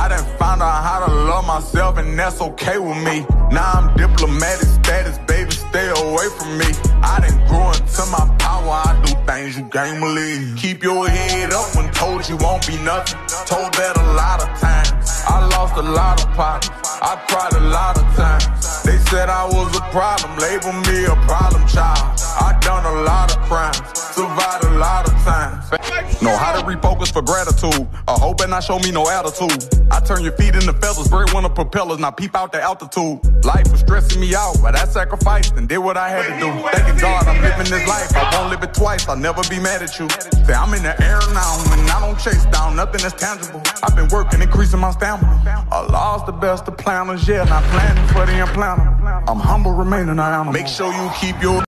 I done found out how to love myself, and that's okay with me. Now I'm diplomatic status, baby, stay away from me. I done grew into my power, I do things you can't believe. Keep your head up when told you won't be nothing. Told that a lot of times. I lost a lot of partners, I cried a lot of times. They said I was a problem, labeled me a problem child. I done a lot of crimes, survived a lot of times. Know how to refocus for gratitude. I hope and not show me no attitude. I turn your feet into feathers, bird winter propellers, now peep out the altitude. Life was stressing me out, but I sacrificed and did what I had to do. Thanking God I'm living this life, I won't live it twice, I'll never be mad at you. Say I'm in the air now, and I don't chase down nothing that's tangible. I've been working, increasing my stamina. I lost the best of planners, yeah, not planning for the implanter. I'm humble, remaining an animal. Make sure you keep your